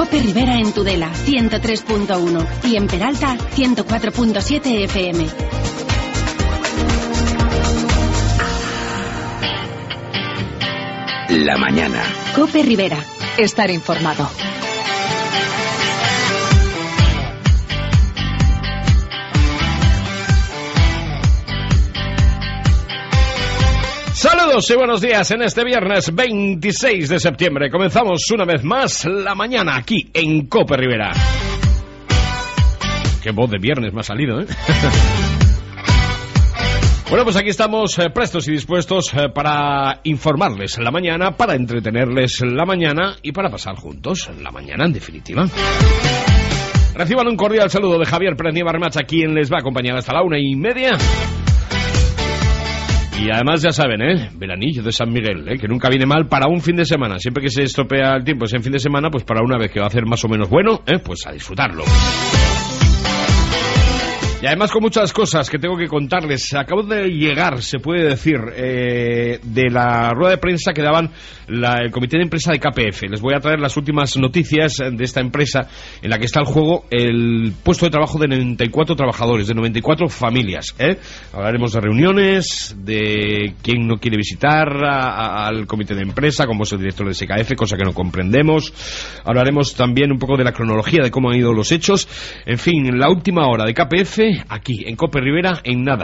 Cope Rivera en Tudela, 103.1 y en Peralta, 104.7 FM. La mañana. Cope Rivera. Estar informado. Saludos y buenos días en este viernes 26 de septiembre. Comenzamos una vez más la mañana aquí en Cope Rivera. Qué voz de viernes me ha salido, ¿eh? Bueno, pues aquí estamos prestos y dispuestos para informarles la mañana, para entretenerles la mañana y para pasar juntos la mañana en definitiva. Reciban un cordial saludo de Javier Pérez Nieva Remacha, quien les va a acompañar hasta la 1:30. Y además ya saben, veranillo de San Miguel, que nunca viene mal para un fin de semana. Siempre que se estropea el tiempo ese fin de semana, pues para una vez que va a hacer más o menos bueno, pues a disfrutarlo. Y además con muchas cosas que tengo que contarles. Acabo de llegar, se puede decir, de la rueda de prensa que daban el comité de empresa de KPF. Les voy a traer las últimas noticias de esta empresa en la que está en juego el puesto de trabajo de 94 trabajadores, de 94 familias. Hablaremos de reuniones, de quién no quiere visitar al comité de empresa, como es el director de SKF, cosa que no comprendemos. Hablaremos también un poco de la cronología de cómo han ido los hechos. En fin, la última hora de KPF aquí en Cope Rivera en nada.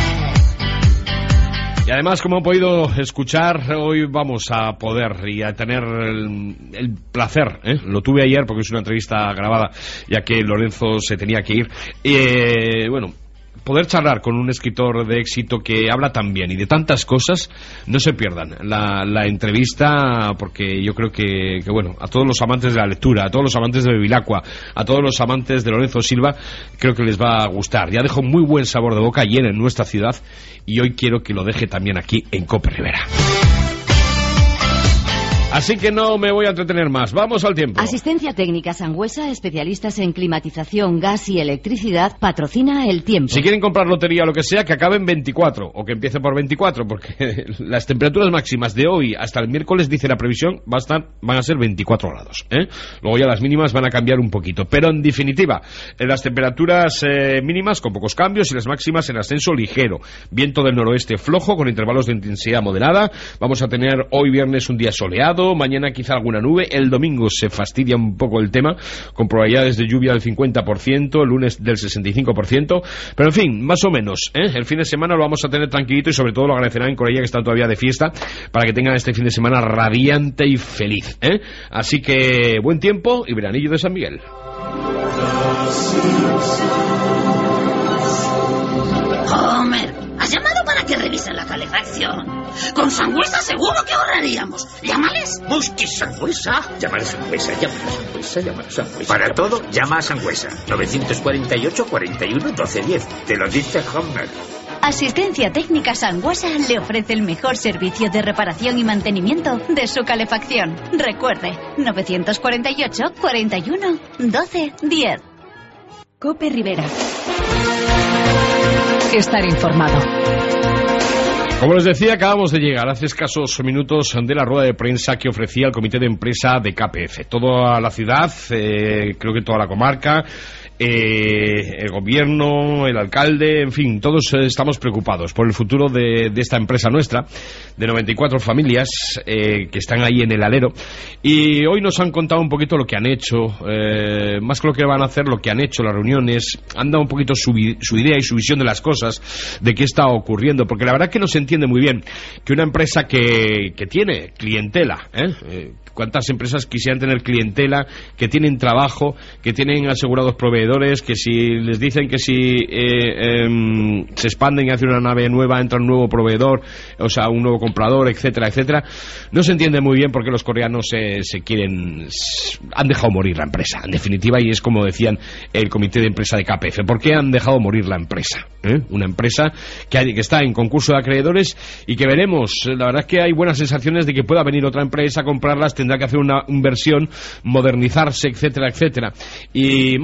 Y además, como han podido escuchar, hoy vamos a poder y a tener el placer, lo tuve ayer porque es una entrevista grabada ya que Lorenzo se tenía que ir, poder charlar con un escritor de éxito que habla tan bien y de tantas cosas. No se pierdan la entrevista, porque yo creo que a todos los amantes de la lectura, a todos los amantes de Bevilacqua, a todos los amantes de Lorenzo Silva, creo que les va a gustar. Ya dejó muy buen sabor de boca ayer en nuestra ciudad y hoy quiero que lo deje también aquí en Cope Rivera. Así que no me voy a entretener más. Vamos al tiempo. Asistencia Técnica Sangüesa, especialistas en climatización, gas y electricidad, patrocina el tiempo. Si quieren comprar lotería o lo que sea, que acabe en 24 o que empiece por 24, porque las temperaturas máximas de hoy hasta el miércoles, dice la previsión, van a ser 24 grados. Luego ya las mínimas van a cambiar un poquito. Pero en definitiva, las temperaturas mínimas con pocos cambios y las máximas en ascenso ligero. Viento del noroeste flojo con intervalos de intensidad moderada. Vamos a tener hoy viernes un día soleado. Mañana quizá alguna nube, el domingo se fastidia un poco el tema, con probabilidades de lluvia del 50%, el lunes del 65%, pero en fin, más o menos, el fin de semana lo vamos a tener tranquilito y sobre todo lo agradecerán en Corella, que están todavía de fiesta, para que tengan este fin de semana radiante y feliz, Así que buen tiempo y veranillo de San Miguel. Homer, ¿has llamado para que revisen la calefacción? Con Sangüesa seguro que ahorraríamos. Llámales. ¡Hostia, Sangüesa! Llamar a Sangüesa, llamar a Sangüesa, llamar a Sangüesa. Para todo, llama a Sangüesa. 948 41 12 10. Te lo dice Homer. Asistencia Técnica Sangüesa le ofrece el mejor servicio de reparación y mantenimiento de su calefacción. Recuerde, 948 41 12 10. Cope Rivera. Estar informado. Como les decía, acabamos de llegar hace escasos minutos de la rueda de prensa que ofrecía el comité de empresa de KPF. Toda la ciudad, creo que toda la comarca, el gobierno, el alcalde, en fin, todos estamos preocupados por el futuro de esta empresa nuestra, de 94 familias que están ahí en el alero. Y hoy nos han contado un poquito lo que han hecho, más que lo que van a hacer, lo que han hecho, las reuniones. Han dado un poquito su idea y su visión de las cosas, de qué está ocurriendo, porque la verdad que no se entiende muy bien que una empresa que tiene clientela, ¿cuántas empresas quisieran tener clientela, que tienen trabajo, que tienen asegurados proveedores, que si les dicen que si se expanden y hacen una nave nueva, entra un nuevo proveedor, o sea, un nuevo comprador, etcétera, etcétera? No se entiende muy bien por qué los coreanos se quieren... Han dejado morir la empresa, en definitiva, y es como decían el comité de empresa de KPF. ¿Por qué han dejado morir la empresa? Una empresa que está en concurso de acreedores y que veremos. La verdad es que hay buenas sensaciones de que pueda venir otra empresa a comprarlas, tendrá que hacer una inversión, modernizarse, etcétera, etcétera. Y más o menos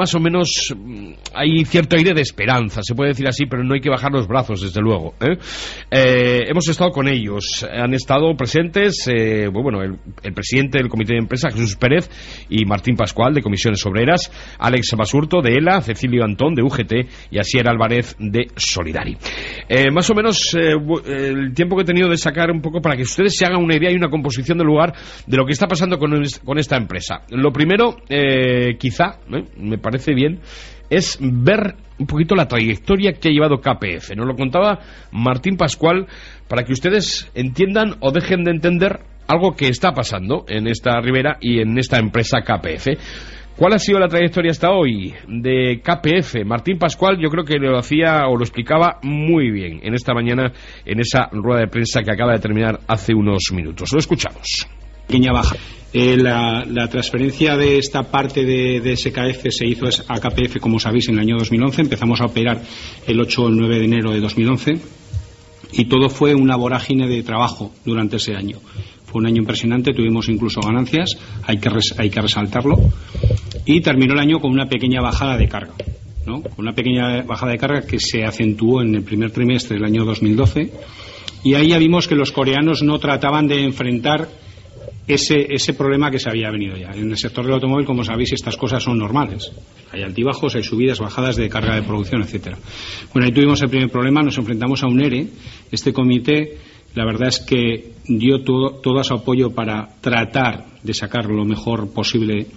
menos hay cierto aire de esperanza, se puede decir así, pero no hay que bajar los brazos, desde luego. Hemos estado con ellos, han estado presentes el presidente del comité de empresa, Jesús Pérez, y Martín Pascual, de Comisiones Obreras, Alex Basurto, de ELA, Cecilio Antón, de UGT, y Asier Álvarez, de Solidari. Más o menos el tiempo que he tenido de sacar un poco para que ustedes se hagan una idea y una composición del lugar de lo que está pasando con esta empresa. Lo primero, quizá, me parece bien, es ver un poquito la trayectoria que ha llevado KPF. Nos lo contaba Martín Pascual para que ustedes entiendan o dejen de entender algo que está pasando en esta ribera y en esta empresa KPF. ¿Cuál ha sido la trayectoria hasta hoy de KPF? Martín Pascual yo creo que lo hacía o lo explicaba muy bien en esta mañana en esa rueda de prensa que acaba de terminar hace unos minutos. Lo escuchamos. Pequeña baja. La transferencia de esta parte de SKF se hizo a KPF, como sabéis, en el año 2011. Empezamos a operar el 8 o el 9 de enero de 2011 y todo fue una vorágine de trabajo durante ese año. Fue un año impresionante, tuvimos incluso ganancias, hay que resaltarlo, y terminó el año con una pequeña bajada de carga, ¿no? Una pequeña bajada de carga que se acentuó en el primer trimestre del año 2012, y ahí ya vimos que los coreanos no trataban de enfrentar ese problema que se había venido ya. En el sector del automóvil, como sabéis, estas cosas son normales. Hay altibajos, hay subidas, bajadas de carga de producción, etcétera. Bueno, ahí tuvimos el primer problema, nos enfrentamos a un ERE. Este comité, la verdad es que dio todo su apoyo para tratar de sacar lo mejor posible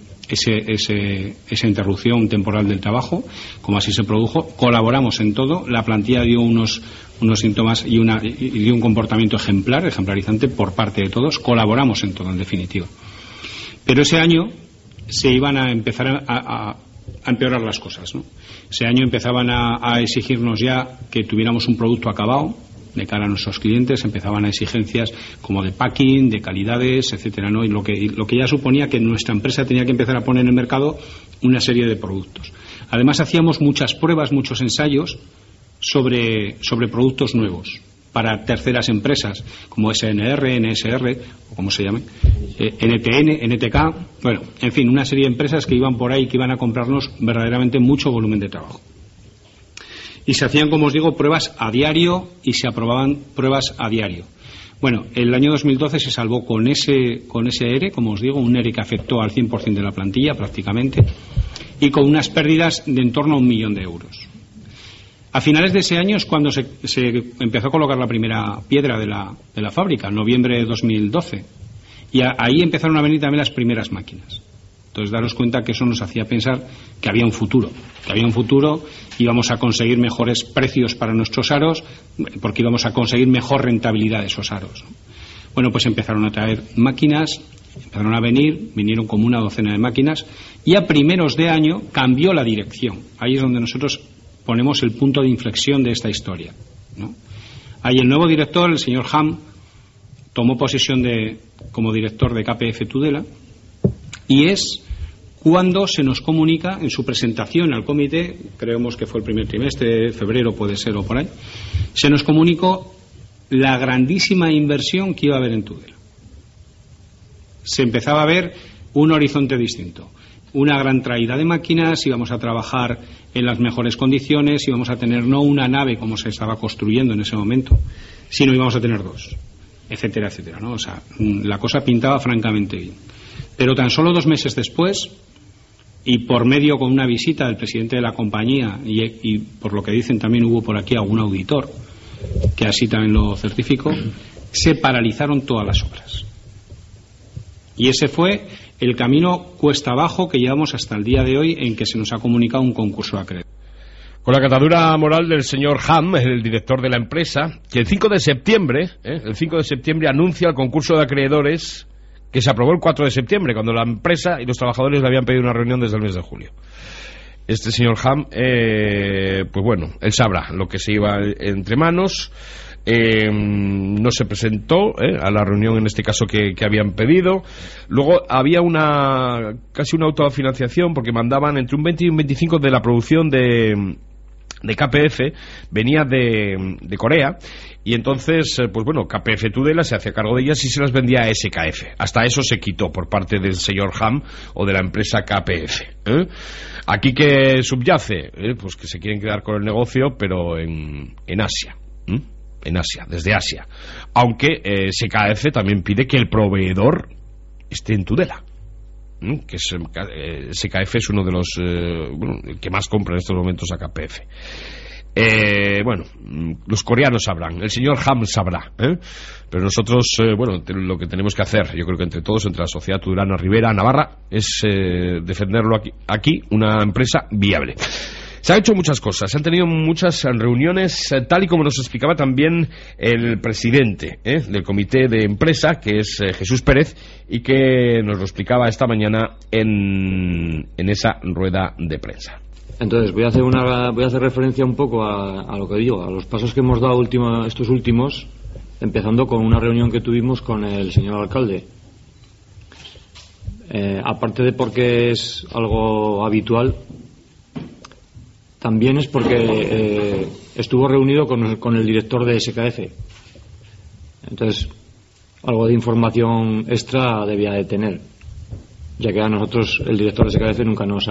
esa interrupción temporal del trabajo, como así se produjo. Colaboramos en todo, la plantilla dio unos síntomas y dio un comportamiento ejemplarizante por parte de todos. Colaboramos en todo, en definitiva. Pero ese año se iban a empezar a empeorar las cosas, ¿no? Ese año empezaban a exigirnos ya que tuviéramos un producto acabado de cara a nuestros clientes, empezaban a exigencias como de packing, de calidades, etcétera, ¿no? Y lo que ya suponía que nuestra empresa tenía que empezar a poner en el mercado una serie de productos. Además, hacíamos muchas pruebas, muchos ensayos sobre productos nuevos para terceras empresas como SNR, NSR o como se llame, NTN, NTK, bueno, en fin, una serie de empresas que iban por ahí, que iban a comprarnos verdaderamente mucho volumen de trabajo. Y se hacían, como os digo, pruebas a diario y se aprobaban pruebas a diario. Bueno, el año 2012 se salvó con ese ERE, como os digo, un ERE que afectó al 100% de la plantilla prácticamente, y con unas pérdidas de en torno a 1 millón de euros. A finales de ese año es cuando se empezó a colocar la primera piedra de la fábrica, en noviembre de 2012. Y ahí empezaron a venir también las primeras máquinas. Entonces, daros cuenta que eso nos hacía pensar que había un futuro, íbamos a conseguir mejores precios para nuestros aros, porque íbamos a conseguir mejor rentabilidad de esos aros, ¿no? Bueno, pues empezaron a traer máquinas, empezaron a vinieron como una docena de máquinas, y a primeros de año cambió la dirección. Ahí es donde nosotros ponemos el punto de inflexión de esta historia, ¿no? Ahí el nuevo director, el señor Ham, tomó posesión como director de KPF Tudela, y es cuando se nos comunica en su presentación al comité, creemos que fue el primer trimestre, febrero puede ser o por ahí, se nos comunicó la grandísima inversión que iba a haber en Tudela. Se empezaba a ver un horizonte distinto, una gran traída de máquinas, íbamos a trabajar en las mejores condiciones, íbamos a tener no una nave como se estaba construyendo en ese momento, sino íbamos a tener 2, etcétera, etcétera, ¿no? O sea, la cosa pintaba francamente bien. Pero tan solo 2 meses después, y por medio con una visita del presidente de la compañía, y por lo que dicen también hubo por aquí algún auditor que así también lo certificó, se paralizaron todas las obras. Y ese fue el camino cuesta abajo que llevamos hasta el día de hoy, en que se nos ha comunicado un concurso de acreedores. Con la catadura moral del señor Ham, el director de la empresa, que el 5 de septiembre anuncia el concurso de acreedores, que se aprobó el 4 de septiembre, cuando la empresa y los trabajadores le habían pedido una reunión desde el mes de julio. Este señor Ham, pues bueno, él sabrá lo que se iba entre manos. No se presentó a la reunión, en este caso, que habían pedido. Luego había casi una autofinanciación, porque mandaban entre un 20 y un 25 de la producción de de KPF venía de Corea, y entonces, pues bueno, KPF Tudela se hacía cargo de ellas y se las vendía a SKF. Hasta eso se quitó por parte del señor Ham o de la empresa KPF. Aquí que subyace, pues que se quieren quedar con el negocio, pero en Asia. En Asia, desde Asia. Aunque SKF también pide que el proveedor esté en Tudela. Que SKF es uno de los que más compra en estos momentos a KPF. Bueno, los coreanos sabrán, el señor Ham sabrá, pero nosotros, lo que tenemos que hacer, yo creo que entre todos, entre la sociedad tudela Ribera Navarra, es defenderlo aquí, una empresa viable. Se han hecho muchas cosas, se han tenido muchas reuniones, tal y como nos explicaba también el presidente del comité de empresa, que es Jesús Pérez, y que nos lo explicaba esta mañana en esa rueda de prensa. Entonces voy a hacer referencia un poco a lo que digo, a los pasos que hemos dado estos últimos, empezando con una reunión que tuvimos con el señor alcalde. Aparte de porque es algo habitual, también es porque estuvo reunido con el director de SKF. Entonces, algo de información extra debía de tener, ya que a nosotros el director de SKF nunca nos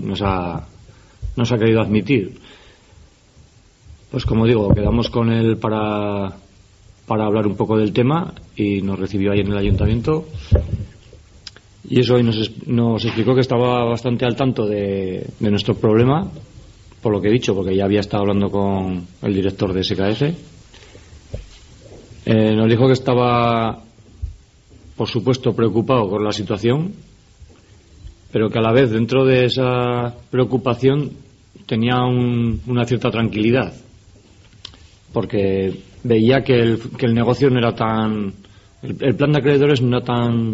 ha querido admitir. Pues como digo, quedamos con él para hablar un poco del tema y nos recibió ahí en el ayuntamiento. Y eso hoy nos explicó que estaba bastante al tanto de nuestro problema, por lo que he dicho, porque ya había estado hablando con el director de SKF. Nos dijo que estaba, por supuesto, preocupado por la situación, pero que a la vez, dentro de esa preocupación, tenía una cierta tranquilidad, porque veía que el negocio no era tan... El plan de acreedores no era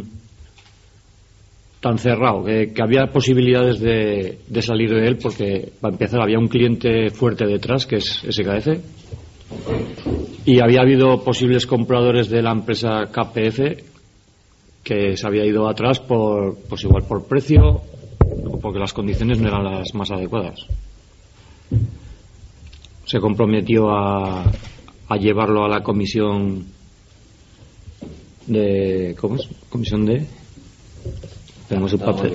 tan cerrado, que había posibilidades de salir de él, porque para empezar había un cliente fuerte detrás, que es SKF, y había habido posibles compradores de la empresa KPF que se había ido atrás pues igual por precio o porque las condiciones no eran las más adecuadas. Se comprometió a llevarlo a la comisión de... ¿cómo es? Comisión de... Tenemos el papel.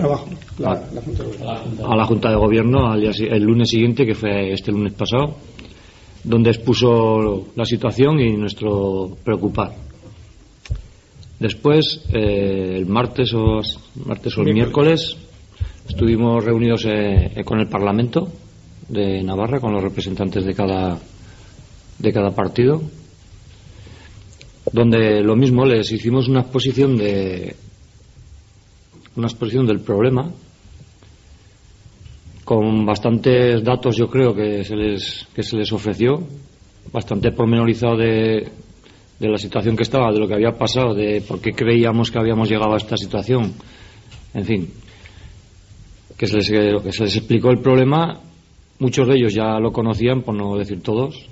A la Junta de Gobierno el lunes siguiente, que fue este lunes pasado, donde expuso la situación y nuestro preocupar. Después, el martes o el miércoles, estuvimos reunidos con el Parlamento de Navarra, con los representantes de cada partido, donde lo mismo les hicimos una exposición del problema, con bastantes datos, yo creo, que se les ofreció, bastante pormenorizado de la situación que estaba, de lo que había pasado, de por qué creíamos que habíamos llegado a esta situación, en fin, que se les explicó el problema. Muchos de ellos ya lo conocían, por no decir todos,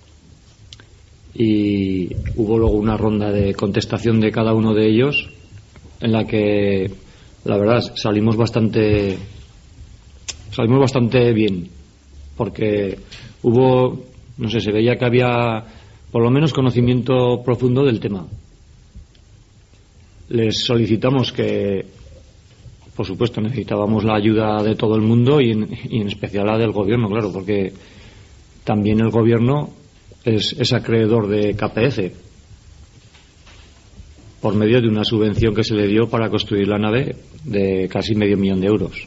y hubo luego una ronda de contestación de cada uno de ellos, en la que la verdad salimos bastante bien, porque hubo, no sé, se veía que había por lo menos conocimiento profundo del tema. Les solicitamos que, por supuesto, necesitábamos la ayuda de todo el mundo y en especial la del gobierno, claro, porque también el gobierno es acreedor de KPF por medio de una subvención que se le dio para construir la nave de casi $500,000 de euros.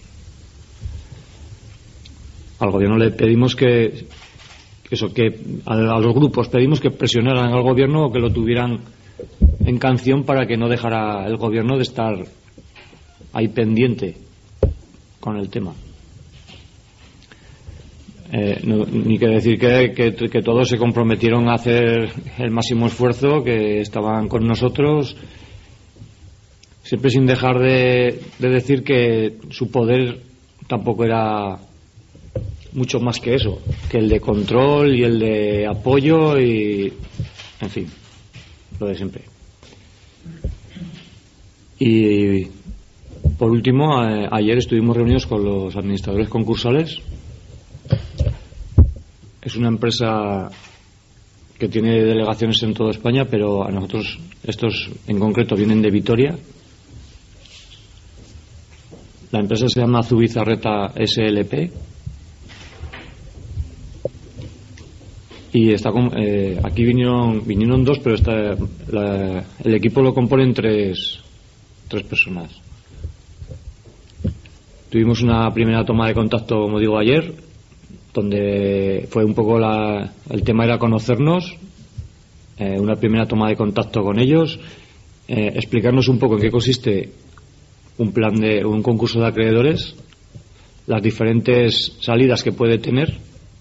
Al gobierno le pedimos que a los grupos pedimos que presionaran al gobierno o que lo tuvieran en canción para que no dejara el gobierno de estar ahí pendiente con el tema. Ni que decir que todos se comprometieron a hacer el máximo esfuerzo, que estaban con nosotros, siempre sin dejar de decir que su poder tampoco era mucho más que eso, que el de control y el de apoyo y, en fin, lo de siempre. Y por último, ayer estuvimos reunidos con los administradores concursales, es una empresa que tiene delegaciones en toda España, pero a nosotros estos en concreto vienen de Vitoria. La empresa se llama Zubizarreta SLP y está aquí vinieron dos, pero el equipo lo componen tres personas. Tuvimos una primera toma de contacto, como digo, ayer, donde fue un poco el tema era conocernos, una primera toma de contacto con ellos, explicarnos un poco en qué consiste un concurso de acreedores, las diferentes salidas que puede tener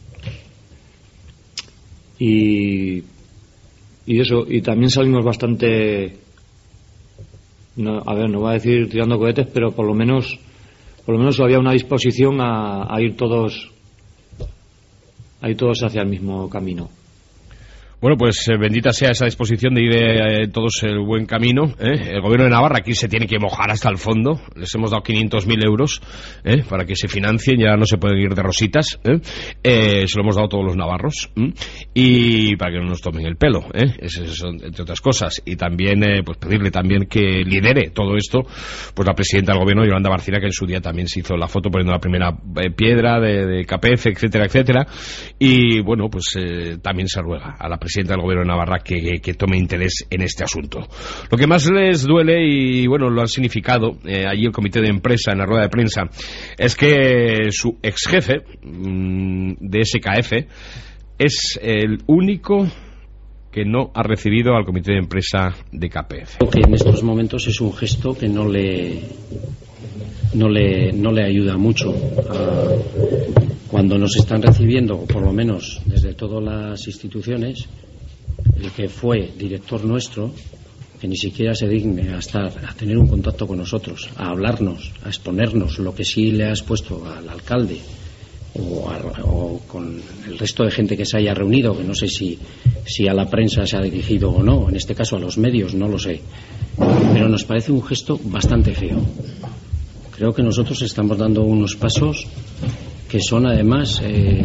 y eso, y también salimos bastante, no voy a decir tirando cohetes, pero por lo menos había una disposición a ir todos hacia el mismo camino. Bueno, pues bendita sea esa disposición de ir todos el buen camino. El gobierno de Navarra aquí se tiene que mojar hasta el fondo. Les hemos dado 500.000 euros para que se financien, ya no se pueden ir de rositas. Se lo hemos dado a todos los navarros. Y para que no nos tomen el pelo, eso, entre otras cosas. Y también pues pedirle también que lidere todo esto, pues la presidenta del gobierno, Yolanda Barcina, que en su día también se hizo la foto poniendo la primera piedra de KPF, etcétera, etcétera. Y bueno, pues también se ruega a la presidenta del gobierno de Navarra que tome interés en este asunto. Lo que más les duele, y bueno, lo han significado allí el comité de empresa en la rueda de prensa, es que su ex jefe de SKF es el único que no ha recibido al comité de empresa de KPF. Creo que en estos momentos es un gesto que no le ayuda mucho cuando nos están recibiendo, por lo menos desde todas las instituciones, el que fue director nuestro, que ni siquiera se digne a tener un contacto con nosotros, a hablarnos, a exponernos lo que sí le has puesto al alcalde o con el resto de gente que se haya reunido, que no sé si a la prensa se ha dirigido o no, en este caso a los medios, no lo sé, pero nos parece un gesto bastante feo. Creo que nosotros estamos dando unos pasos que son además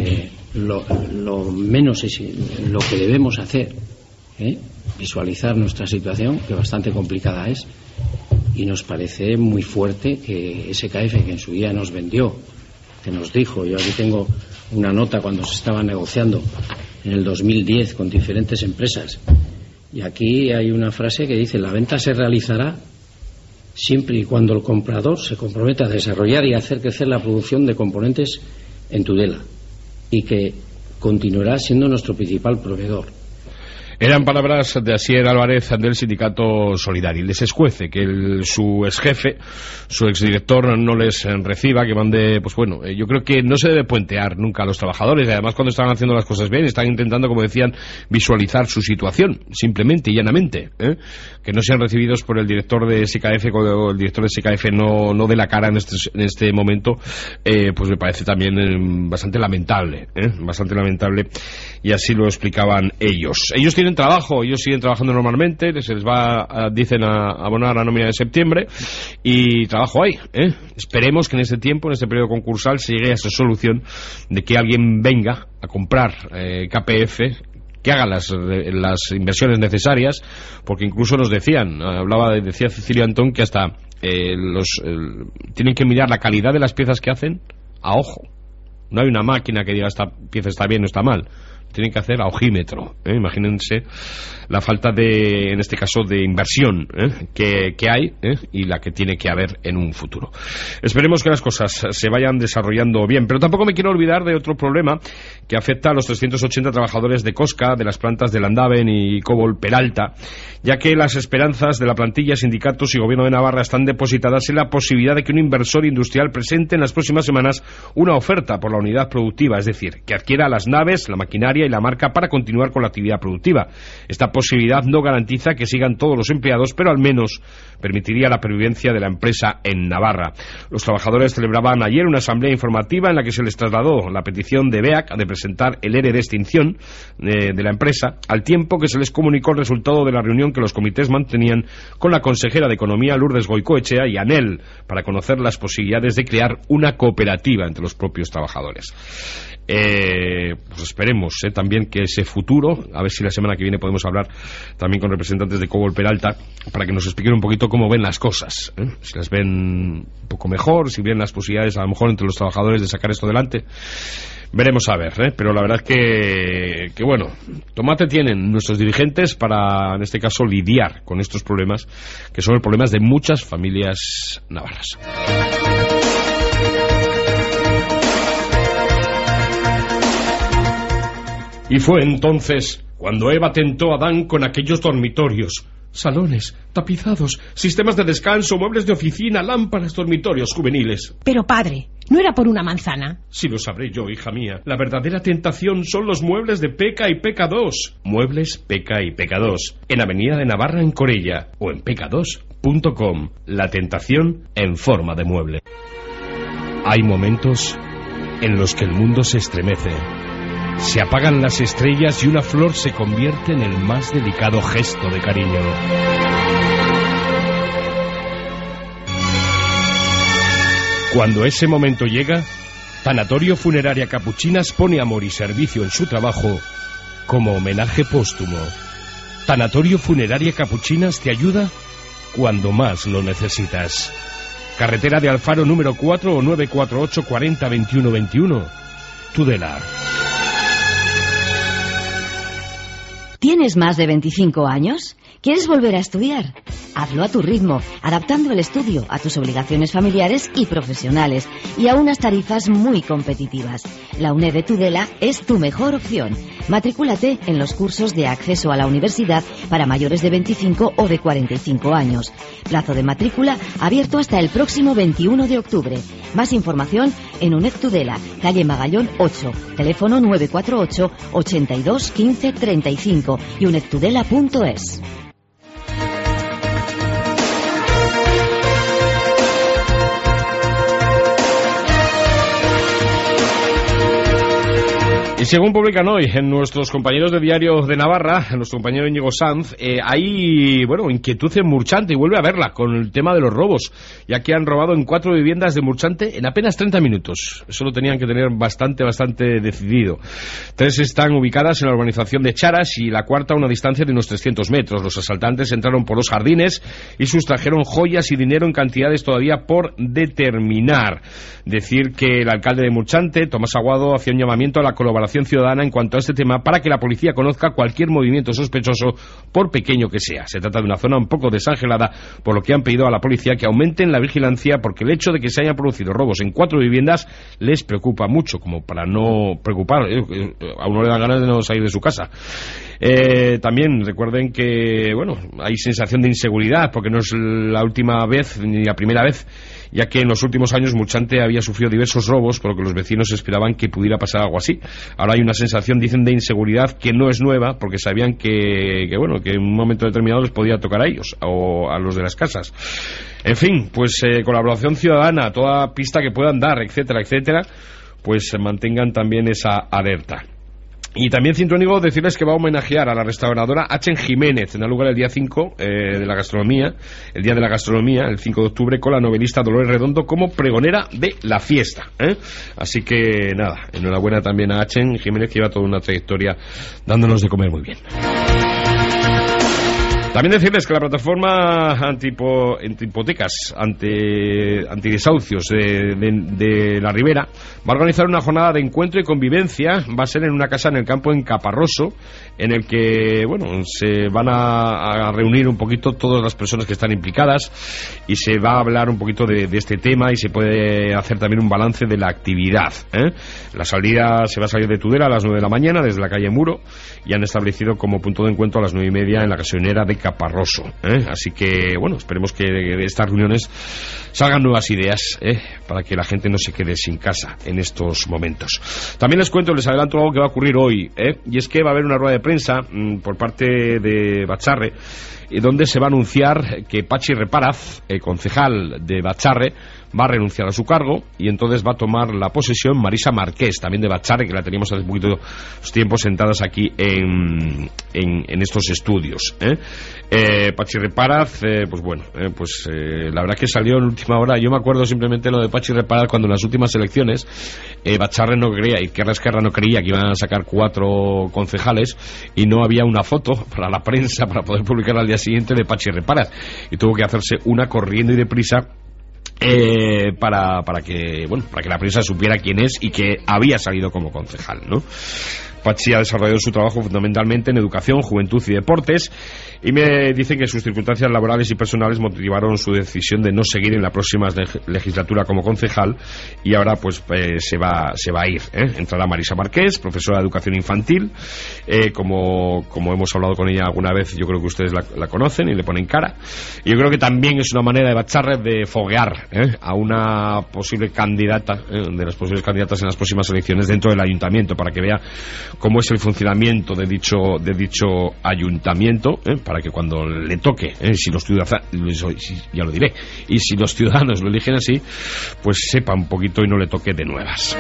lo menos lo que debemos hacer, visualizar nuestra situación, que bastante complicada es, y nos parece muy fuerte que SKF, que en su día nos vendió, que nos dijo, yo aquí tengo una nota cuando se estaba negociando en el 2010 con diferentes empresas, y aquí hay una frase que dice: la venta se realizará siempre y cuando el comprador se comprometa a desarrollar y hacer crecer la producción de componentes en Tudela, y que continuará siendo nuestro principal proveedor. Eran palabras de Asier Álvarez del sindicato Solidario. Les escuece que su ex jefe, su exdirector, no les reciba, que mande, pues bueno, yo creo que no se debe puentear nunca a los trabajadores, y además cuando están haciendo las cosas bien, están intentando, como decían, visualizar su situación, simplemente y llanamente, que no sean recibidos por el director de SKF, o el director de SKF no dé la cara en este momento, pues me parece también bastante lamentable, y así lo explicaban ellos. Ellos tienen trabajo, ellos siguen trabajando normalmente, se les va, dicen, a abonar la nómina de septiembre, y trabajo hay, Esperemos que en este tiempo, en este periodo concursal, se llegue a esa solución de que alguien venga a comprar KPF, que haga las inversiones necesarias, porque incluso nos decía Cecilio Antón que hasta tienen que mirar la calidad de las piezas que hacen a ojo. No hay una máquina que diga esta pieza está bien o está mal. Tienen que hacer a ojímetro, Imagínense la falta de, en este caso, de inversión que hay, y la que tiene que haber en un futuro. Esperemos que las cosas se vayan desarrollando bien, pero tampoco me quiero olvidar de otro problema que afecta a los 380 trabajadores de Cosca, de las plantas de Landaven y Cobol Peralta, ya que las esperanzas de la plantilla, sindicatos y gobierno de Navarra están depositadas en la posibilidad de que un inversor industrial presente en las próximas semanas una oferta por la unidad productiva, es decir, que adquiera las naves, la maquinaria maquinaria y la marca para continuar con la actividad productiva. Esta posibilidad no garantiza que sigan todos los empleados, pero al menos permitiría la pervivencia de la empresa en Navarra. Los trabajadores celebraban ayer una asamblea informativa en la que se les trasladó la petición de BEAC de presentar el ERE de extinción de la empresa, al tiempo que se les comunicó el resultado de la reunión que los comités mantenían con la consejera de Economía, Lourdes Goicoechea, y ANEL, para conocer las posibilidades de crear una cooperativa entre los propios trabajadores. Pues esperemos también que ese futuro, a ver si la semana que viene podemos hablar también con representantes de Cobol Peralta para que nos expliquen un poquito cómo ven las cosas, si las ven un poco mejor, si ven las posibilidades a lo mejor entre los trabajadores de sacar esto adelante. Veremos a ver, pero la verdad es que bueno, tomate tienen nuestros dirigentes para, en este caso, lidiar con estos problemas, que son los problemas de muchas familias navarras. Y fue entonces cuando Eva tentó a Adán con aquellos dormitorios, salones, tapizados, sistemas de descanso, muebles de oficina, lámparas, dormitorios juveniles. Pero padre, ¿no era por una manzana? Si lo sabré yo, hija mía. La verdadera tentación son los muebles de Peca y Peca 2. Muebles Peca y Peca 2. En Avenida de Navarra, en Corella. O en peca2.com. La tentación en forma de mueble. Hay momentos en los que el mundo se estremece. Se apagan las estrellas y una flor se convierte en el más delicado gesto de cariño. Cuando ese momento llega, Tanatorio Funeraria Capuchinas pone amor y servicio en su trabajo como homenaje póstumo. Tanatorio Funeraria Capuchinas te ayuda cuando más lo necesitas. Carretera de Alfaro número 4 o 948 40 21 21. Tudela. ¿Tienes más de 25 años? ¿Quieres volver a estudiar? Hazlo a tu ritmo, adaptando el estudio a tus obligaciones familiares y profesionales y a unas tarifas muy competitivas. La UNED de Tudela es tu mejor opción. Matrículate en los cursos de acceso a la universidad para mayores de 25 o de 45 años. Plazo de matrícula abierto hasta el próximo 21 de octubre. Más información en UNED Tudela, calle Magallón 8, teléfono 948 82 15 35 y unedtudela.es. Y según publican hoy en nuestros compañeros de Diario de Navarra, en nuestro compañero Íñigo Sanz, hay, inquietud en Murchante y vuelve a verla con el tema de los robos, ya que han robado en 4 viviendas de Murchante en apenas 30 minutos. Eso lo tenían que tener bastante decidido. 3 están ubicadas en la urbanización de Charas y la cuarta a una distancia de unos 300 metros. Los asaltantes entraron por los jardines y sustrajeron joyas y dinero en cantidades todavía por determinar. Decir que el alcalde de Murchante, Tomás Aguado, hacía un llamamiento a la colaboración ciudadana en cuanto a este tema para que la policía conozca cualquier movimiento sospechoso, por pequeño que sea. Se trata de una zona un poco desangelada, por lo que han pedido a la policía que aumenten la vigilancia, porque el hecho de que se hayan producido robos en 4 viviendas les preocupa mucho, como para no preocupar. A uno le dan ganas de no salir de su casa. También recuerden que hay sensación de inseguridad, porque no es la última vez ni la primera vez, ya que en los últimos años Murchante había sufrido diversos robos, por lo que los vecinos esperaban que pudiera pasar algo así. Ahora hay una sensación, dicen, de inseguridad que no es nueva, porque sabían que en un momento determinado les podía tocar a ellos o a los de las casas. En fin, pues colaboración ciudadana, toda pista que puedan dar, etcétera, etcétera, pues mantengan también esa alerta. Y también, Cintrónigo, decirles que va a homenajear a la restauradora Achen Jiménez. Tendrá lugar el día 5 de la gastronomía, el Día de la Gastronomía, el 5 de octubre, con la novelista Dolores Redondo como pregonera de la fiesta. Así que, nada, enhorabuena también a Achen Jiménez, que lleva toda una trayectoria dándonos de comer muy bien. También decirles que la plataforma antihipotecas, antidesahucios de la Ribera va a organizar una jornada de encuentro y convivencia. Va a ser en una casa en el campo en Caparroso, en el que se van a reunir un poquito todas las personas que están implicadas y se va a hablar un poquito de este tema y se puede hacer también un balance de la actividad. La salida se va a salir de Tudela a las 9 de la mañana desde la calle Muro y han establecido como punto de encuentro a las 9:30 en la gasolinera de Caparroso, así que bueno, esperemos que de estas reuniones salgan nuevas ideas para que la gente no se quede sin casa en estos momentos. También les adelanto algo que va a ocurrir hoy, y es que va a haber una rueda de prensa por parte de Batxarre, donde se va a anunciar que Patxi Repáraz, concejal de Batxarre, va a renunciar a su cargo y entonces va a tomar la posesión Marisa Marqués, también de Batxarre, que la teníamos hace poquito tiempo sentadas aquí en estos estudios. Patxi Repáraz, pues bueno, la verdad que salió en última hora. Yo me acuerdo simplemente lo de Patxi Repáraz cuando en las últimas elecciones Batxarre no creía, y Esquerra no creía que iban a sacar 4 concejales y no había una foto para la prensa para poder publicar al día siguiente de Patxi Repáraz, y tuvo que hacerse una corriendo y deprisa para que la prensa supiera quién es y que había salido como concejal, ¿no? Patxi ha desarrollado su trabajo fundamentalmente en educación, juventud y deportes, y me dicen que sus circunstancias laborales y personales motivaron su decisión de no seguir en la próxima legislatura como concejal, y ahora pues se va a ir. Entrará Marisa Marqués, profesora de educación infantil, como hemos hablado con ella alguna vez. Yo creo que ustedes la conocen y le ponen cara, y yo creo que también es una manera de Batxarre de foguear a una posible candidata, de las posibles candidatas en las próximas elecciones dentro del ayuntamiento, para que vea cómo es el funcionamiento de dicho ayuntamiento, para que cuando le toque, si los ciudadanos, ya lo diré, y si los ciudadanos lo eligen así, pues sepa un poquito y no le toque de nuevas.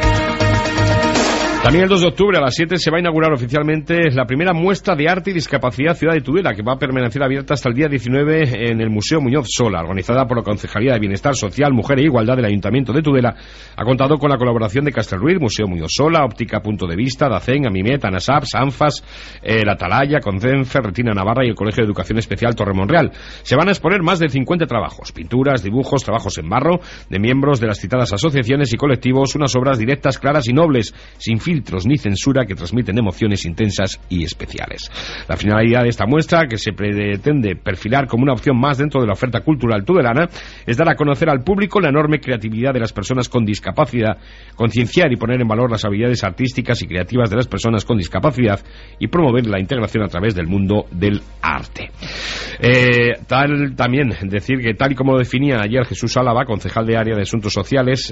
También el 2 de octubre a las 7 se va a inaugurar oficialmente la primera muestra de arte y discapacidad Ciudad de Tudela, que va a permanecer abierta hasta el día 19 en el Museo Muñoz Sola, organizada por la Concejalía de Bienestar Social, Mujer e Igualdad del Ayuntamiento de Tudela. Ha contado con la colaboración de Castelruiz, Museo Muñoz Sola, Óptica Punto de Vista, Dacen, Amimet, Anasap, Sanfas, La Atalaya, Concenfe, Retina Navarra y el Colegio de Educación Especial Torremonreal. Se van a exponer más de 50 trabajos, pinturas, dibujos, trabajos en barro, de miembros de las citadas asociaciones y colectivos, unas obras directas, claras y nobles, sin filtros ni censura, que transmiten emociones intensas y especiales. La finalidad de esta muestra, que se pretende perfilar como una opción más dentro de la oferta cultural tudelana, es dar a conocer al público la enorme creatividad de las personas con discapacidad, concienciar y poner en valor las habilidades artísticas y creativas de las personas con discapacidad y promover la integración a través del mundo del arte. También decir que, tal y como lo definía ayer Jesús Álava, concejal de Área de Asuntos Sociales,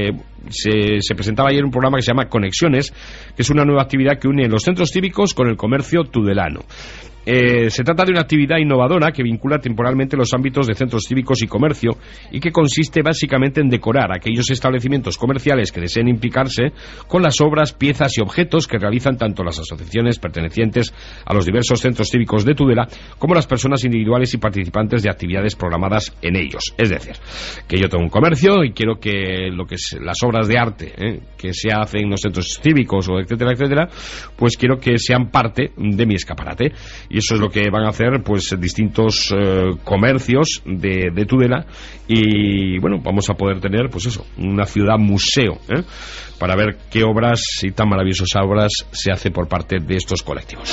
se presentaba ayer un programa que se llama Conexiones, que es una nueva actividad que une los centros cívicos con el comercio tudelano. Se trata de una actividad innovadora que vincula temporalmente los ámbitos de centros cívicos y comercio, y que consiste básicamente en decorar aquellos establecimientos comerciales que deseen implicarse con las obras, piezas y objetos que realizan tanto las asociaciones pertenecientes a los diversos centros cívicos de Tudela como las personas individuales y participantes de actividades programadas en ellos. Es decir, que yo tengo un comercio y quiero que las obras de arte que se hacen en los centros cívicos, o etcétera, etcétera, pues quiero que sean parte de mi escaparate. Y eso es lo que van a hacer pues distintos comercios de Tudela, y bueno, vamos a poder tener pues eso, una ciudad museo, para ver qué obras y tan maravillosas obras se hace por parte de estos colectivos.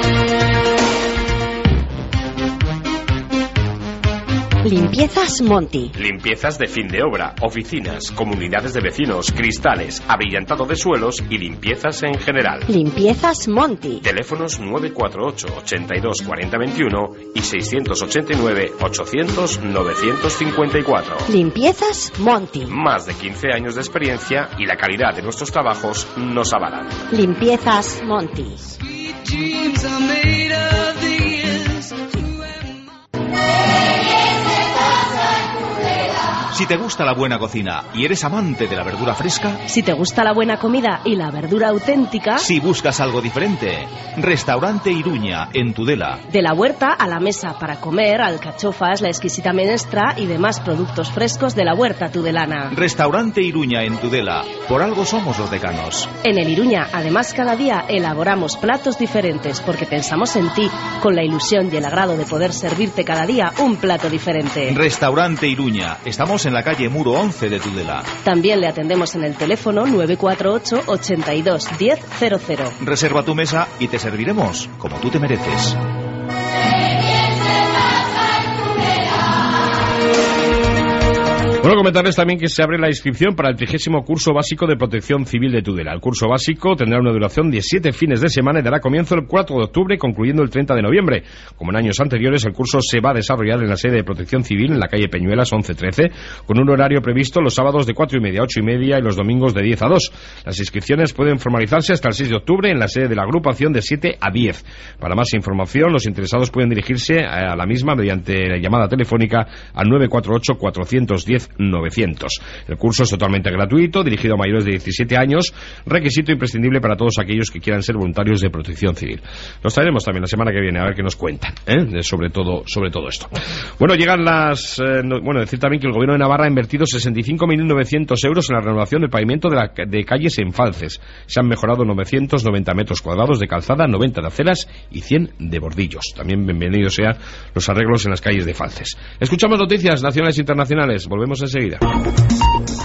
Limpiezas Monti. Limpiezas de fin de obra, oficinas, comunidades de vecinos, cristales, abrillantado de suelos y limpiezas en general. Limpiezas Monti. Teléfonos 948 82 40 21 y 689 800 954. Limpiezas Monti. Más de 15 años de experiencia y la calidad de nuestros trabajos nos avalan. Limpiezas Monti. Si te gusta la buena cocina y eres amante de la verdura fresca, si te gusta la buena comida y la verdura auténtica, si buscas algo diferente, Restaurante Iruña, en Tudela. De la huerta a la mesa para comer, alcachofas, la exquisita menestra y demás productos frescos de la huerta tudelana. Restaurante Iruña, en Tudela. Por algo somos los decanos. En el Iruña, además, cada día elaboramos platos diferentes porque pensamos en ti, con la ilusión y el agrado de poder servirte cada día un plato diferente. Restaurante Iruña. Estamos en la calle Muro 11 de Tudela. También le atendemos en el teléfono 948 82 1000. Reserva tu mesa y te serviremos como tú te mereces. Bueno, Bueno, comentarles también que se abre la inscripción para el 30º curso básico de protección civil de Tudela. El curso básico tendrá una duración de 7 fines de semana y dará comienzo el 4 de octubre, concluyendo el 30 de noviembre. Como en años anteriores, el curso se va a desarrollar en la sede de protección civil, en la calle Peñuelas 1113, con un horario previsto los sábados de 4:30 a 8:30 y los domingos de 10 a 2. Las inscripciones pueden formalizarse hasta el 6 de octubre en la sede de la agrupación de 7 a 10. Para más información, los interesados pueden dirigirse a la misma mediante llamada telefónica al 948 410 900. El curso es totalmente gratuito, dirigido a mayores de 17 años, requisito imprescindible para todos aquellos que quieran ser voluntarios de protección civil. Los traeremos también la semana que viene a ver qué nos cuentan, sobre todo esto. Bueno, llegan decir también que el Gobierno de Navarra ha invertido 65.900 euros en la renovación del pavimento de calles en Falces. Se han mejorado 990 metros cuadrados de calzada, 90 de aceras y 100 de bordillos. También bienvenidos sean los arreglos en las calles de Falces. Escuchamos noticias nacionales e internacionales. Volvemos enseguida.